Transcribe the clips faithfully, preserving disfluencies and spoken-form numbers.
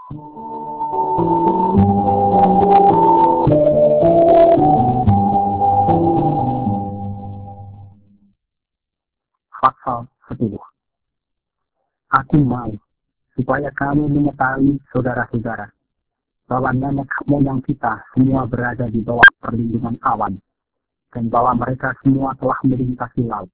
Pasal sepuluh. Aku mau supaya kamu mengetahui, saudara-saudara, bahwa nenek moyang kita semua berada di bawah perlindungan awan, dan bahwa mereka semua telah melintasi laut.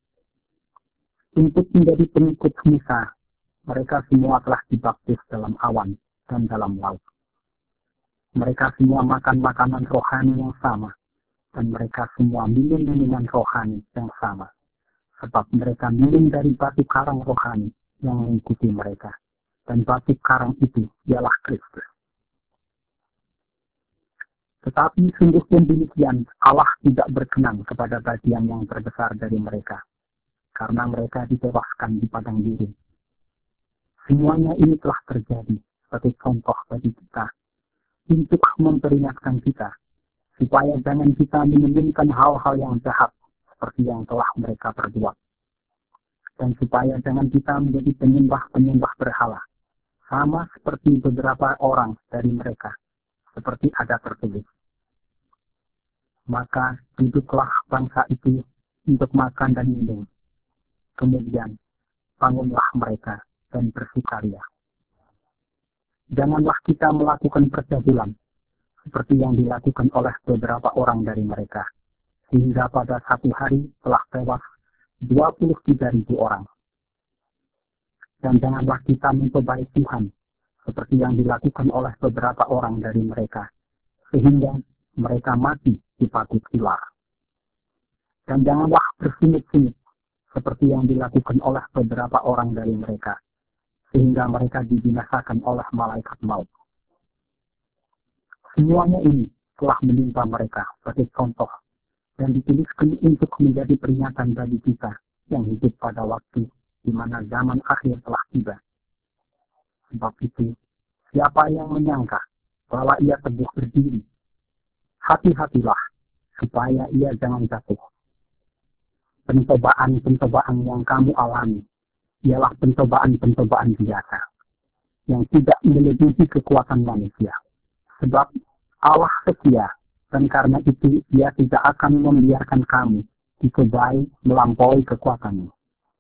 Untuk menjadi pengikut Musa, mereka semua telah dibaptis dalam awan dan dalam laut. Mereka semua makan makanan rohani yang sama, dan mereka semua minum minuman rohani yang sama, sebab mereka minum dari batu karang rohani yang mengikuti mereka, dan batu karang itu ialah Kristus. Tetapi sungguh pun demikian, Allah tidak berkenan kepada bagian yang terbesar dari mereka, karena mereka ditewaskan di padang gurun. Semuanya ini telah terjadi sebagai contoh bagi kita, untuk memperingatkan kita, supaya jangan kita menginginkan hal-hal yang jahat, seperti yang telah mereka perbuat. Dan supaya jangan kita menjadi penyembah-penyembah berhala, sama seperti beberapa orang dari mereka, seperti ada tertulis. Maka duduklah bangsa itu untuk makan dan minum. Kemudian bangunlah mereka dan bersukaria. Janganlah kita melakukan percabulan, seperti yang dilakukan oleh beberapa orang dari mereka, sehingga pada satu hari telah tewas dua puluh tiga ribu orang. Dan janganlah kita mencobai Tuhan, seperti yang dilakukan oleh beberapa orang dari mereka, sehingga mereka mati di pagut ular. Dan janganlah bersungut-sungut, seperti yang dilakukan oleh beberapa orang dari mereka, sehingga mereka dibinasakan oleh malaikat maut. Semuanya ini telah menimpa mereka sebagai contoh, dan dituliskan untuk menjadi peringatan bagi kita yang hidup pada waktu di mana zaman akhir telah tiba. Sebab itu, siapa yang menyangka bahwa ia teguh berdiri, hati-hatilah supaya ia jangan jatuh. Pencobaan-pencobaan yang kamu alami ialah pencobaan-pencobaan biasa, yang tidak melebihi kekuatan manusia. Sebab Allah setia, dan karena itu Dia tidak akan membiarkan kamu dicobai melampaui kekuatanmu.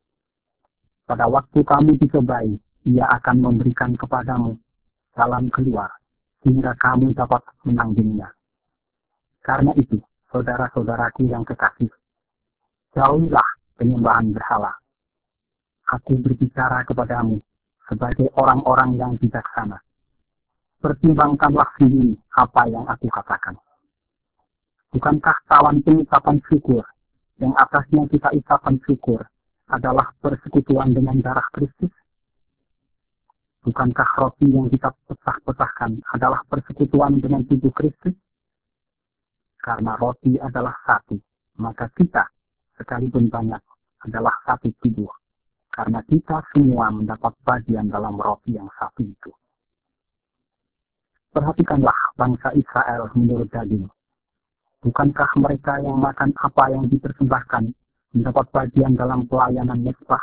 Pada waktu kamu dicobai, Ia akan memberikan kepadamu jalan keluar, sehingga kamu dapat menanggungnya. Karena itu, saudara-saudaraku yang kekasih, jauhilah penyembahan berhala. Aku berbicara kepadamu sebagai orang-orang yang bijaksana. Pertimbangkanlah sendiri apa yang aku katakan. Bukankah tawan pengucapan syukur yang atasnya kita ucapan syukur adalah persekutuan dengan darah Kristus? Bukankah roti yang kita pecah-pecahkan adalah persekutuan dengan tubuh Kristus? Karena roti adalah satu, maka kita, sekalipun banyak, adalah satu tubuh. Karena kita semua mendapat bagian dalam roti yang satu itu. Perhatikanlah bangsa Israel menurut daging. Bukankah mereka yang makan apa yang dipersembahkan mendapat bagian dalam pelayanan mezbah?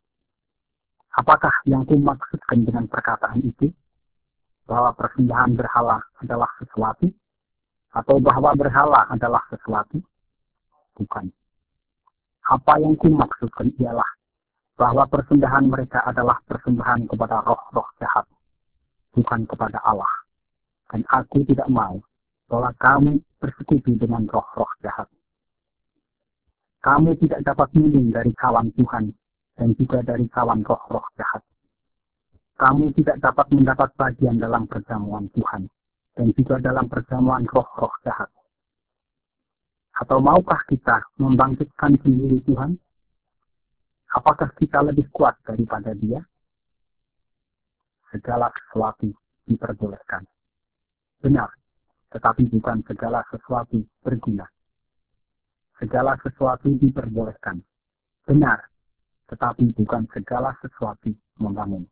Apakah yang kumaksudkan dengan perkataan itu? Bahwa persembahan berhala adalah sesuatu? Atau bahwa berhala adalah sesuatu? Bukan. Apa yang kumaksudkan ialah bahwa persembahan mereka adalah persembahan kepada roh-roh jahat, bukan kepada Allah. Dan aku tidak mau bahwa kamu bersekutu dengan roh-roh jahat. Kamu tidak dapat minum dari cawan Tuhan dan juga dari cawan roh-roh jahat. Kamu tidak dapat mendapat bagian dalam perjamuan Tuhan dan juga dalam perjamuan roh-roh jahat. Atau maukah kita membangkitkan sendiri Tuhan? Apakah kita lebih kuat daripada Dia? Segala sesuatu diperbolehkan. Benar, tetapi bukan segala sesuatu berguna. Segala sesuatu diperbolehkan. Benar, tetapi bukan segala sesuatu membangun.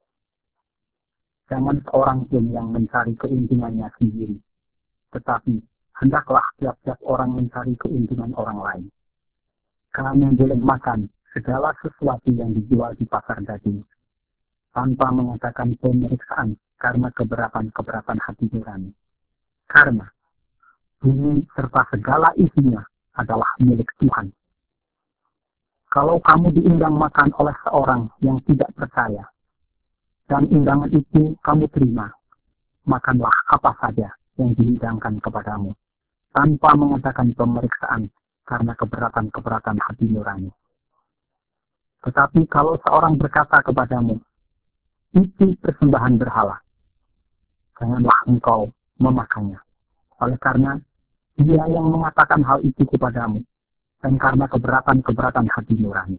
Jangan seorang pun yang mencari keuntungannya sendiri, tetapi hendaklah tiap-tiap orang mencari keuntungan orang lain. Kamu boleh makan segala sesuatu yang dijual di pasar daging, tanpa mengadakan pemeriksaan karena keberatan-keberatan hati nurani. Karena bumi serta segala isinya adalah milik Tuhan. Kalau kamu diundang makan oleh seorang yang tidak percaya, dan undangan itu kamu terima, makanlah apa saja yang dihidangkan kepadamu, tanpa mengadakan pemeriksaan karena keberatan-keberatan hati nurani. Tetapi kalau seorang berkata kepadamu, itu persembahan berhala, janganlah engkau memakannya. Oleh karena dia yang mengatakan hal itu kepadamu, dan karena keberatan-keberatan hati nurani.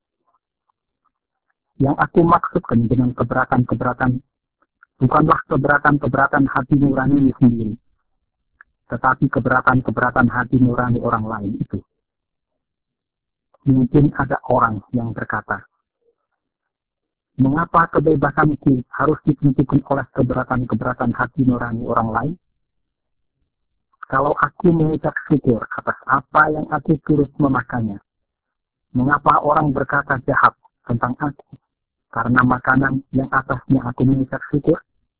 Yang aku maksudkan dengan keberatan-keberatan, bukanlah keberatan-keberatan hati nurani sendiri, tetapi keberatan-keberatan hati nurani orang lain itu. Mungkin ada orang yang berkata, mengapa kebebasanku harus ditentukan oleh keberatan-keberatan hati nurani orang lain? Kalau aku mengucap syukur atas apa yang aku turut memakannya, mengapa orang berkata jahat tentang aku karena makanan yang atasnya aku mengucap syukur?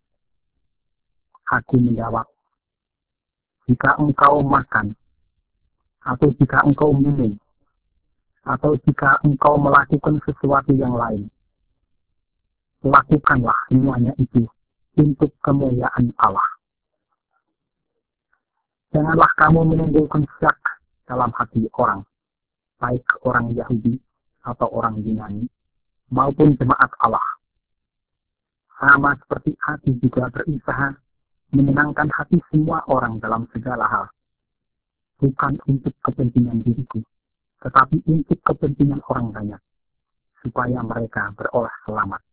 Aku menjawab, jika engkau makan, atau jika engkau minum, atau jika engkau melakukan sesuatu yang lain, lakukanlah semuanya itu untuk kemuliaan Allah. Janganlah kamu menimbulkan syak dalam hati orang, baik orang Yahudi atau orang Yunani, maupun jemaat Allah. Sama seperti hati juga berusaha menyenangkan hati semua orang dalam segala hal, bukan untuk kepentingan diriku, tetapi untuk kepentingan orang banyak, supaya mereka beroleh selamat.